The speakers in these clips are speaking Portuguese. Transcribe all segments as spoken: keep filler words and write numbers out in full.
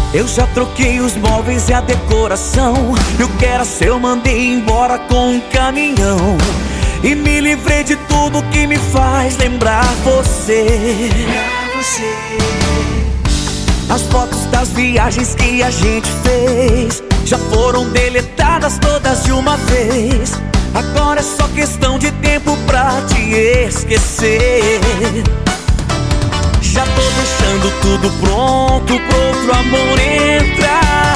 Eu já troquei os móveis e a decoração, e o que era seu eu mandei embora com um caminhão. E me livrei de tudo que me faz lembrar você. As fotos das viagens que a gente fez já foram deletadas todas de uma vez. Agora é só questão de tempo pra te esquecer. Já tô deixando tudo pronto pro outro amor entrar.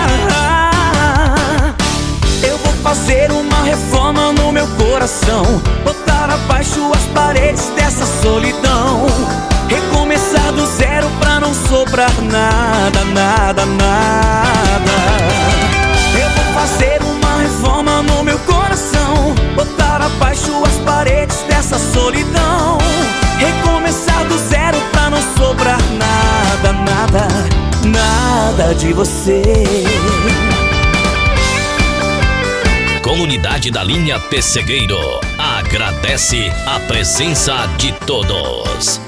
Eu vou fazer uma reforma no meu coração, botar abaixo as paredes dessa solidão, recomeçar do zero pra não sobrar nada, nada, nada. Eu vou fazer uma reforma no meu coração, botar abaixo as paredes dessa solidão, recomeçar do zero pra não sobrar nada, nada, nada de você. Comunidade da linha Pessegueiro agradece a presença de todos.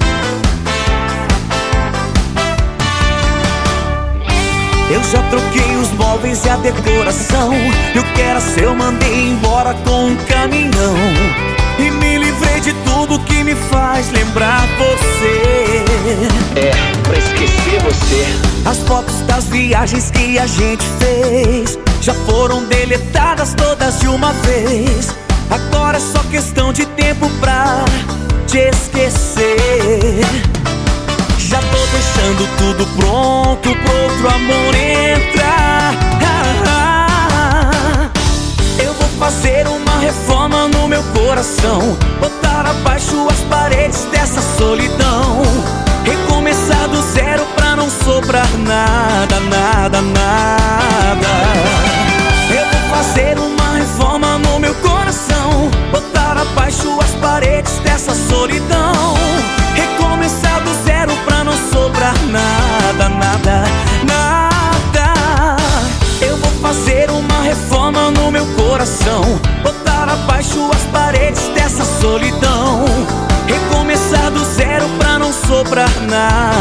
Eu já troquei os móveis e a decoração, e o que era seu eu mandei embora com um caminhão. E me livrei de tudo que me faz lembrar você. É, pra esquecer você. As fotos das viagens que a gente fez já foram deletadas todas de uma vez. Agora é só questão de tempo pra te esquecer. Já tô deixando tudo pronto pro outro amor entrar. Eu vou fazer uma reforma no meu coração, botar abaixo as paredes dessa solidão, recomeçar do zero pra não sobrar nada, nada, nada. Eu vou fazer uma reforma no meu coração, botar abaixo as paredes dessa solidão, recomeçar do zero pra não sobrar nada, nada, nada. Eu vou fazer uma reforma no meu coração, botar abaixo as paredes dessa solidão, recomeçar do zero pra não sobrar nada.